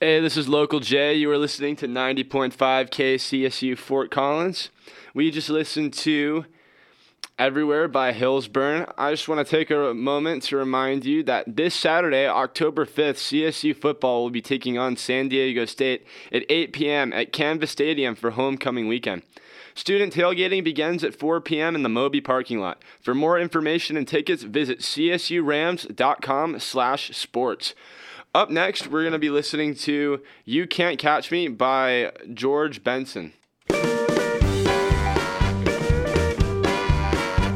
Hey, this is Local J. You are listening to 90.5 KCSU Fort Collins. We just listened to Everywhere by Hillsburn. I just want to take a moment to remind you that this Saturday, October 5th, CSU football will be taking on San Diego State at 8 p.m. at Canvas Stadium for homecoming weekend. Student tailgating begins at 4 p.m. in the Moby parking lot. For more information and tickets, visit csurams.com/sports. Up next, we're going to be listening to You Can't Catch Me by George Benson.